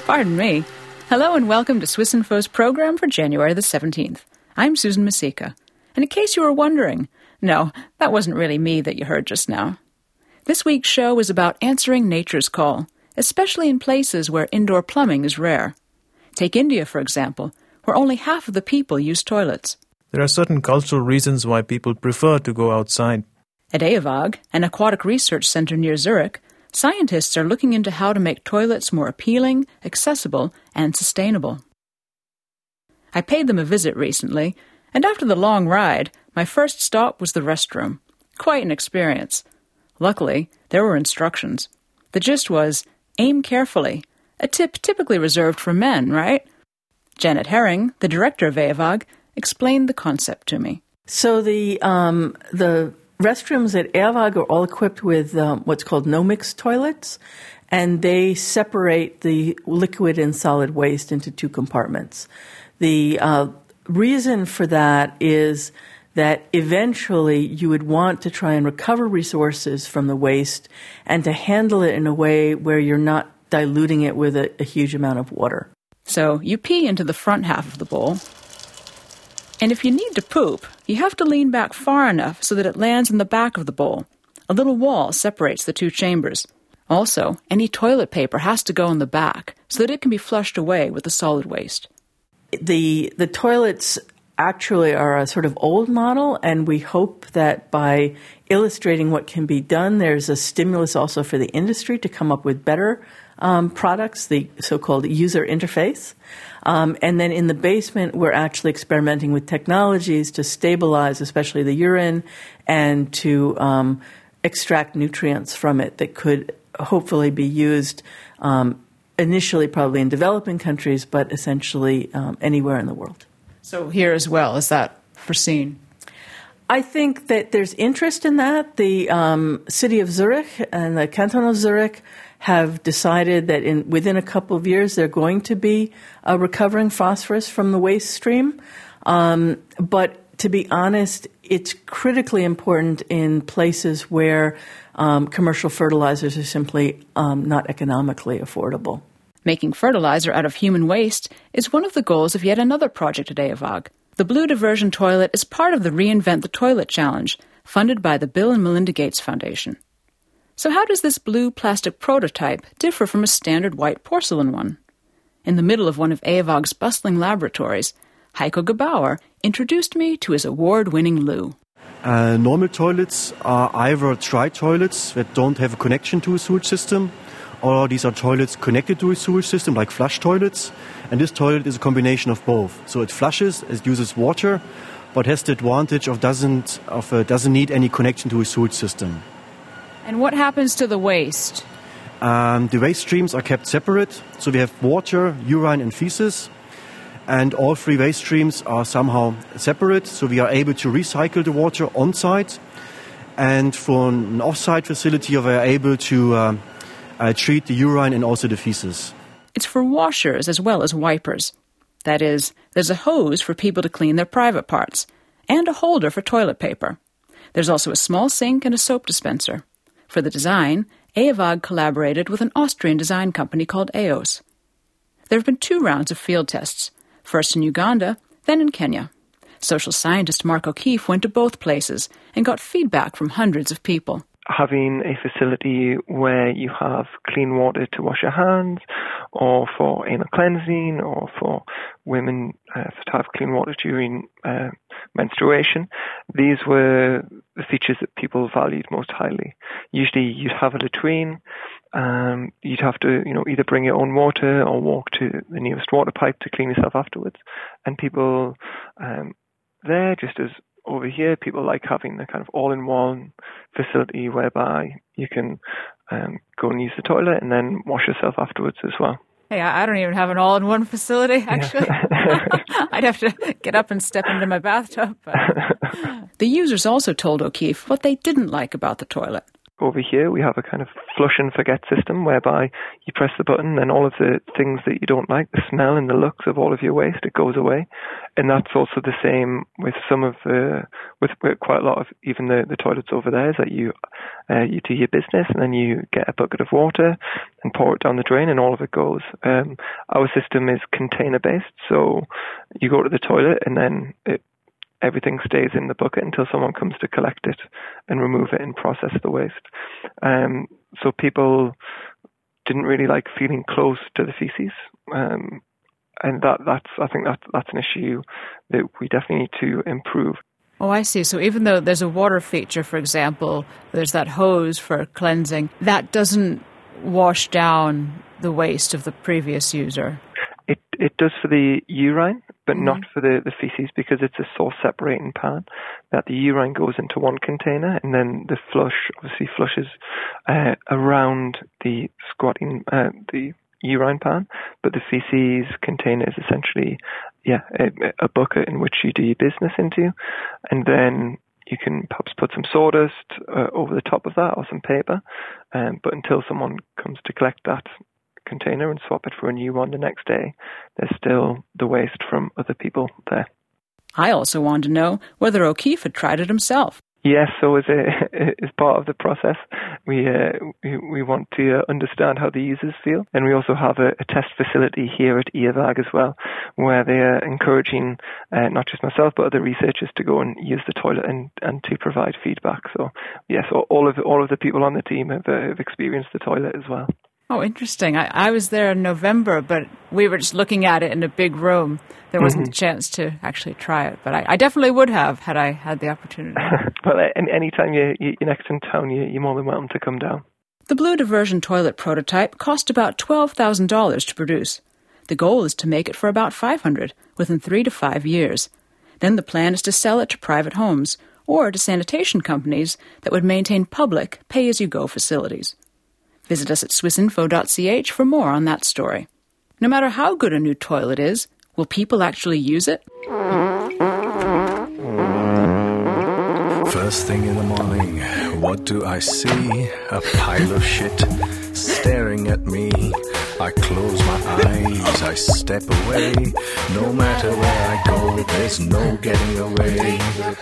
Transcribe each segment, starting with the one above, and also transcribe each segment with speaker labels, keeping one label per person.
Speaker 1: Pardon me. Hello and welcome to Swiss Info's program for January the 17th. I'm Susan Masika. And in case you were wondering, no, that wasn't really me that you heard just now. This week's show is about answering nature's call, especially in places where indoor plumbing is rare. Take India, for example, where only half of the people use toilets.
Speaker 2: There are certain cultural reasons why people prefer to go outside.
Speaker 1: At EAVAG, an aquatic research center near Zurich, scientists are looking into how to make toilets more appealing, accessible, and sustainable. I paid them a visit recently, and after the long ride, my first stop was the restroom. Quite an experience. Luckily, there were instructions. The gist was, aim carefully. A tip typically reserved for men, right? Janet Herring, the director of EAVAG, explained the concept to me.
Speaker 3: So the restrooms at EAVAG are all equipped with what's called no-mix toilets, and they separate the liquid and solid waste into two compartments. The reason for that is that eventually you would want to try and recover resources from the waste and to handle it in a way where you're not diluting it with a huge amount of water.
Speaker 1: So you pee into the front half of the bowl. And if you need to poop, you have to lean back far enough so that it lands in the back of the bowl. A little wall separates the two chambers. Also, any toilet paper has to go in the back so that it can be flushed away with the solid waste.
Speaker 3: The toilets actually are a sort of old model, and we hope that by illustrating what can be done, there's a stimulus also for the industry to come up with better products, the so-called user interface. And then in the basement, we're actually experimenting with technologies to stabilize, especially the urine, and to extract nutrients from it that could hopefully be used initially probably in developing countries, but essentially anywhere in the world.
Speaker 1: So here as well, is that foreseen?
Speaker 3: I think that there's interest in that. The city of Zurich and the canton of Zurich have decided that within a couple of years they're going to be recovering phosphorus from the waste stream. But to be honest, it's critically important in places where commercial fertilizers are simply not economically affordable.
Speaker 1: Making fertilizer out of human waste is one of the goals of yet another project at EAVAG. The Blue Diversion Toilet is part of the Reinvent the Toilet Challenge, funded by the Bill and Melinda Gates Foundation. So how does this blue plastic prototype differ from a standard white porcelain one? In the middle of one of EAVAG's bustling laboratories, Heiko Gebauer introduced me to his award-winning loo.
Speaker 4: Normal toilets are either dry toilets that don't have a connection to a sewage system, or these are toilets connected to a sewage system, like flush toilets. And this toilet is a combination of both. So it flushes, it uses water, but has the advantage of doesn't need any connection to a sewage system.
Speaker 1: And what happens to the waste?
Speaker 4: The waste streams are kept separate. So we have water, urine, and feces. And all three waste streams are somehow separate. So we are able to recycle the water on-site. And for an off-site facility, we are able to treat the urine and also the feces.
Speaker 1: It's for washers as well as wipers. That is, there's a hose for people to clean their private parts, and a holder for toilet paper. There's also a small sink and a soap dispenser. For the design, EAVAG collaborated with an Austrian design company called EOS. There have been 2 rounds of field tests, first in Uganda, then in Kenya. Social scientist Mark O'Keefe went to both places and got feedback from hundreds of people.
Speaker 5: Having a facility where you have clean water to wash your hands, or for anal cleansing, or for women to have clean water during menstruation, these were the features that people valued most highly. Usually you'd have a latrine, you'd have to either bring your own water or walk to the nearest water pipe to clean yourself afterwards. And people there, just as over here, people like having the kind of all-in-one facility whereby you can go and use the toilet and then wash yourself afterwards as well.
Speaker 1: Hey, I don't even have an all-in-one facility, actually. I'd have to get up and step into my bathtub. But... The users also told O'Keefe what they didn't like about the toilet.
Speaker 5: over here, we have a kind of flush and forget system whereby you press the button and all of the things that you don't like, the smell and the looks of all of your waste, it goes away. And that's also the same with some of with quite a lot of even the toilets over there, is that you do your business and then you get a bucket of water and pour it down the drain and all of it goes. Our system is container based, so you go to the toilet and then everything stays in the bucket until someone comes to collect it and remove it and process the waste. So people didn't really like feeling close to the feces. And I think that's an issue that we definitely need to improve.
Speaker 1: Oh, I see. So even though there's a water feature, for example, there's that hose for cleansing, that doesn't wash down the waste of the previous user.
Speaker 5: It does for the urine, but not for the feces, because it's a source separating pan. That the urine goes into one container, and then the flush obviously flushes around the squatting the urine pan. But the feces container is essentially a bucket in which you do your business into, and then you can perhaps put some sawdust over the top of that or some paper. But until someone comes to collect that container and swap it for a new one the next day, there's still the waste from other people there.
Speaker 1: I also wanted to know whether O'Keefe had tried it himself.
Speaker 5: Yes, so as part of the process, we want to understand how the users feel, and we also have a test facility here at EAVAG as well, where they are encouraging not just myself but other researchers to go and use the toilet and to provide feedback. So yes, all of the people on the team have experienced the toilet as well.
Speaker 1: Oh, interesting. I was there in November, but we were just looking at it in a big room. There wasn't a chance to actually try it, but I definitely would have had I had the opportunity.
Speaker 5: Well, anytime you're next in town, you're more than welcome to come down.
Speaker 1: The Blue Diversion toilet prototype cost about $12,000 to produce. The goal is to make it for about $500 within 3 to 5 years. Then the plan is to sell it to private homes or to sanitation companies that would maintain public pay-as-you-go facilities. Visit us at swissinfo.ch for more on that story. No matter how good a new toilet is, will people actually use it?
Speaker 6: First thing in the morning, what do I see? A pile of shit staring at me. I close my eyes, I step away. No matter where I go, there's no getting away.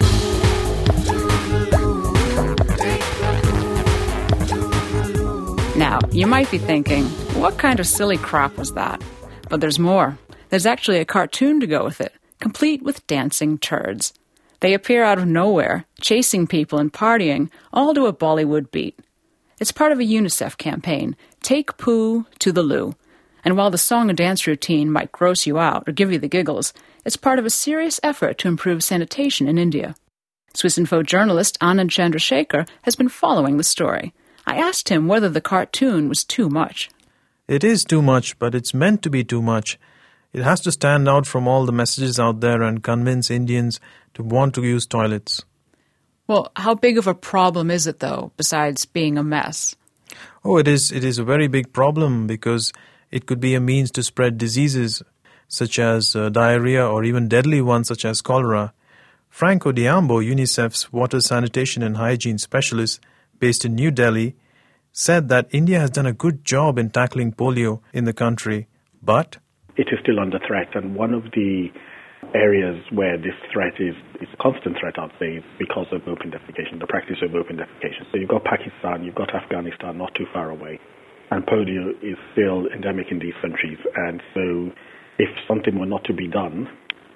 Speaker 1: Now, you might be thinking, what kind of silly crap was that? But there's more. There's actually a cartoon to go with it, complete with dancing turds. They appear out of nowhere, chasing people and partying, all to a Bollywood beat. It's part of a UNICEF campaign, Take Poo to the Loo. And while the song and dance routine might gross you out or give you the giggles, it's part of a serious effort to improve sanitation in India. Swissinfo journalist Anand Chandrasekhar has been following the story. I asked him whether the cartoon was too much.
Speaker 2: It is too much, but it's meant to be too much. It has to stand out from all the messages out there and convince Indians to want to use toilets.
Speaker 1: Well, how big of a problem is it, though, besides being a mess?
Speaker 2: Oh, it is a very big problem because it could be a means to spread diseases such as diarrhea or even deadly ones such as cholera. Frank Odiambo, UNICEF's water sanitation and hygiene specialist based in New Delhi, said that India has done a good job in tackling polio in the country, but
Speaker 7: it is still under threat, and one of the areas where this threat is a constant threat, I'd say, is because of open defecation, the practice of open defecation. So you've got Pakistan, you've got Afghanistan not too far away, and polio is still endemic in these countries. And so if something were not to be done,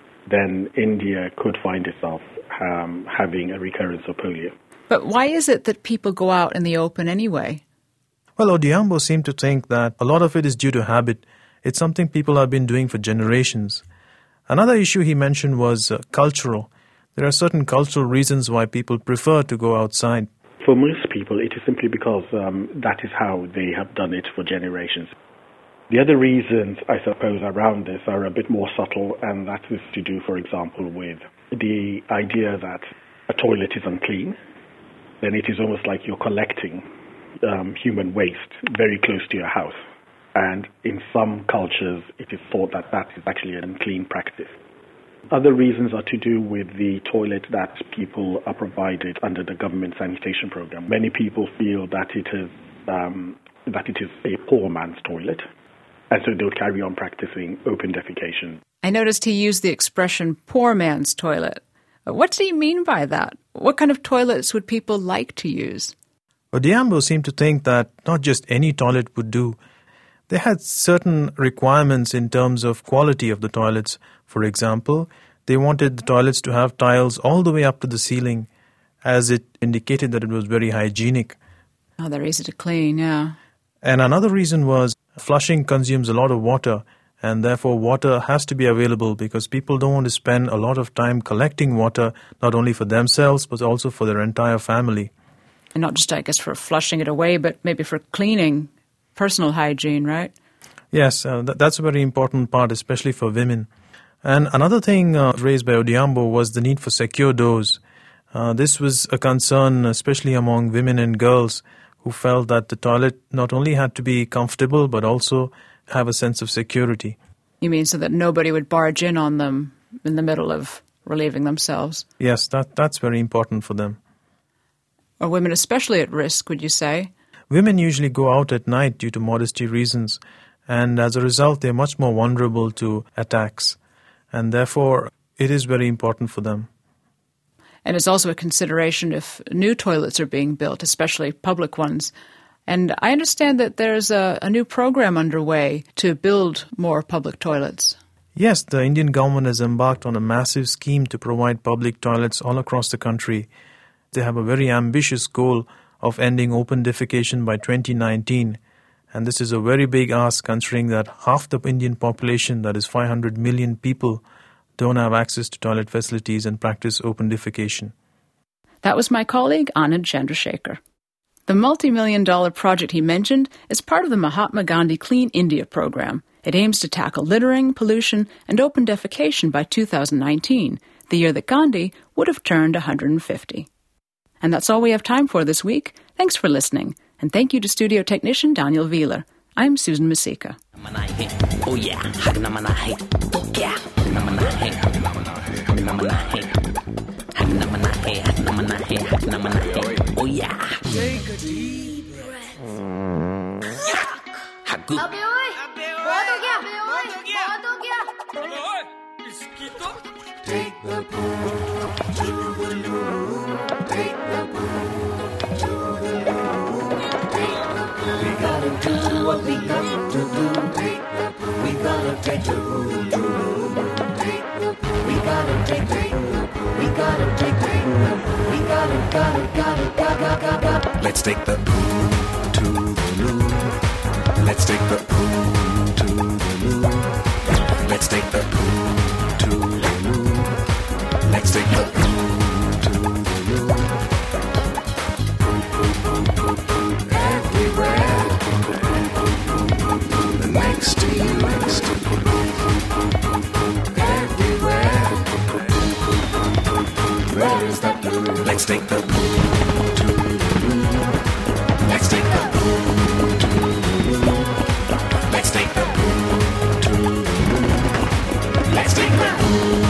Speaker 7: then India could find itself having a recurrence of polio.
Speaker 1: But why is it that people go out in the open anyway?
Speaker 2: Well, Odiambo seemed to think that a lot of it is due to habit. It's something people have been doing for generations. Another issue he mentioned was cultural. There are certain cultural reasons why people prefer to go outside.
Speaker 7: For most people, it is simply because that is how they have done it for generations. The other reasons, I suppose, around this are a bit more subtle, and that is to do, for example, with the idea that a toilet is unclean. Then it is almost like you're collecting human waste very close to your house. And in some cultures, it is thought that that is actually an unclean practice. Other reasons are to do with the toilet that people are provided under the government sanitation program. Many people feel that it is a poor man's toilet, and so they'll carry on practicing open defecation.
Speaker 1: I noticed he used the expression poor man's toilet. What did he mean by that? What kind of toilets would people like to use?
Speaker 2: Odhiambo seemed to think that not just any toilet would do. They had certain requirements in terms of quality of the toilets. For example, they wanted the toilets to have tiles all the way up to the ceiling, as it indicated that it was very hygienic.
Speaker 1: Oh, they're easy to clean, yeah.
Speaker 2: And another reason was flushing consumes a lot of water, and therefore water has to be available because people don't want to spend a lot of time collecting water, not only for themselves, but also for their entire family.
Speaker 1: And not just, I guess, for flushing it away, but maybe for cleaning, personal hygiene, right?
Speaker 2: Yes, that's a very important part, especially for women. And another thing raised by Odhiambo was the need for secure doors. This was a concern, especially among women and girls, who felt that the toilet not only had to be comfortable, but also have a sense of security.
Speaker 1: You mean so that nobody would barge in on them in the middle of relieving themselves?
Speaker 2: Yes, that's very important for them.
Speaker 1: Are women especially at risk, would you say?
Speaker 2: Women usually go out at night due to modesty reasons, and as a result, they're much more vulnerable to attacks, and therefore it is very important for them.
Speaker 1: And it's also a consideration if new toilets are being built, especially public ones. And I understand that there's a new program underway to build more public toilets.
Speaker 2: Yes, the Indian government has embarked on a massive scheme to provide public toilets all across the country. They have a very ambitious goal of ending open defecation by 2019. And this is a very big ask considering that half the Indian population, that is 500 million people, don't have access to toilet facilities and practice open defecation.
Speaker 1: That was my colleague, Anand Chandrasekhar. The multi-million-dollar project he mentioned is part of the Mahatma Gandhi Clean India program. It aims to tackle littering, pollution, and open defecation by 2019, the year that Gandhi would have turned 150. And that's all we have time for this week. Thanks for listening, and thank you to studio technician Daniel Wheeler. I'm Susan Masika. Oh yeah, oh yeah. Take a deep breath. अबे ओए, बहुत हो गया, बहुत हो गया. अबे ओए, इसकी तो. Take the pool to the loo. Take the pool to the loo. Take the pool. We gotta do what we got to do. Take the pool. We gotta take the pool to the loo. Take the pool. We gotta take the pool. We gotta take the pool. We gotta.
Speaker 6: Let's take the pool to the loo. Let's take the pool to the loo. Let's take the pool to the loo. Let's take the pool to the loo. Everywhere. Next to you. Everywhere. Where is that loo? Let's take the pool to the loo. Let's take the pool to the loo. Let's take the pool to the loo. Let's take the pool.